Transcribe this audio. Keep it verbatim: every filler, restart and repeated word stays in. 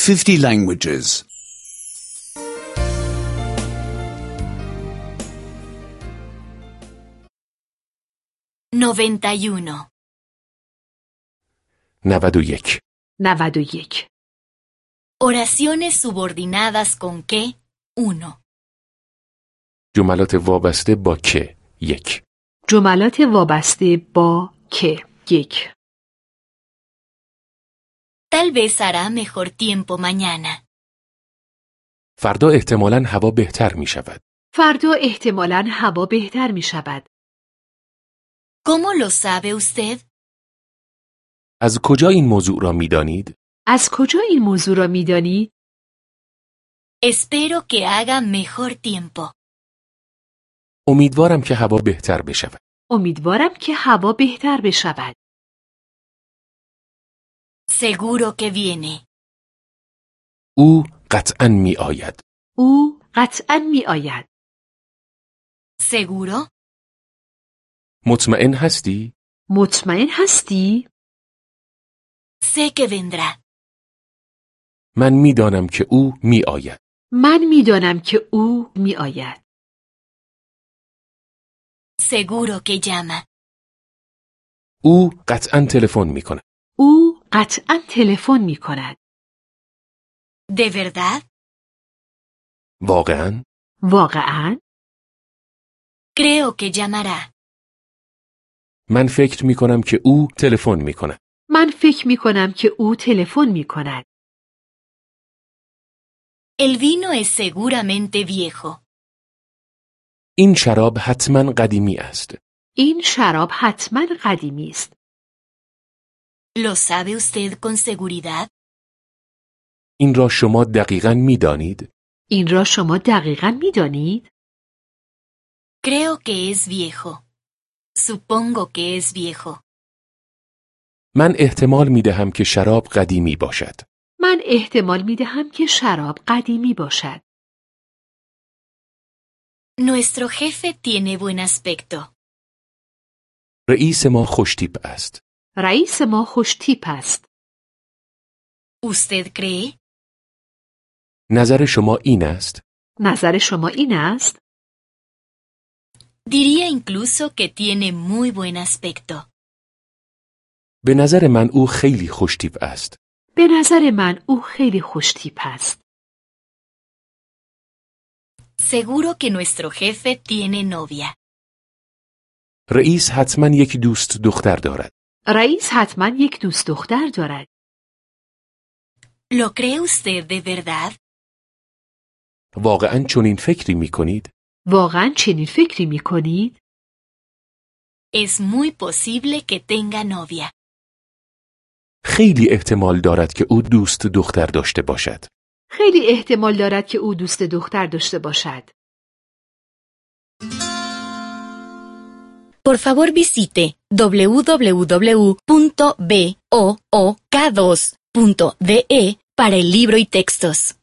fifty languages. noventa y uno. نود و یک. نود و یک. Oraciones subordinadas con que, uno. جملات وابسته با که یک. جملات وابسته با که یک. Tal vez hará mejor tiempo mañana. فردا احتمالاً هوا بهتر می شود. فردا احتمالاً هوا بهتر می شود. ¿Cómo lo sabe usted? از کجا این موضوع را می دانید؟ از کجا این موضوع را می دانید؟ Espero que haga mejor tiempo. امیدوارم که هوا بهتر بشود. امیدوارم که هوا بهتر بشود. Seguro que viene. او قطعاً می آید. او قطعاً می آید. ¿Seguro? مطمئن هستی؟ مطمئن هستی؟ Sé que vendrá. من می دانم که او می آید. من می دانم که او می آید. Seguro que llama. او قطعاً تلفن می کند. او قطعاً تلفن می کند. ¿De verdad? واقعاً؟ واقعاً؟ Creo que llamará. من فکر می کنم که او تلفن می کند. من فکر می کنم که او تلفن می کند. El vino es seguramente viejo. این شراب حتماً قدیمی است. این شراب حتماً قدیمی است. ¿Lo sabe usted con seguridad? این را شما دقیقاً می دانید؟ این را شما دقیقاً می دانید؟ Creo que es viejo. Supongo que es viejo. من احتمال می دهم که شراب قدیمی باشد. من احتمال می دهم که شراب قدیمی باشد. Nuestro jefe tiene buen aspecto. رئیس ما خوشتیپ است. رئیس ما خوشتیپ است. ¿Usted cree? نظر شما این است؟ نظر شما این است؟ Diría incluso que tiene muy buen aspecto. به نظر من او خیلی خوشتیپ است. به نظر من او خیلی خوشتیپ است. Seguro que nuestro jefe tiene novia. رئیس حتما یک دوست دختر دارد. رئیس حتما یک دوست دختر دارد. ¿Lo cree usted de verdad? واقعاً چنین فکری می کنید؟ واقعاً چنین فکری می کنید؟ Es muy posible que tenga novia. خیلی احتمال دارد که او دوست دختر داشته باشد. خیلی احتمال دارد که او دوست دختر داشته باشد. Por favor visite w w w punto book dos punto d e para el libro y textos.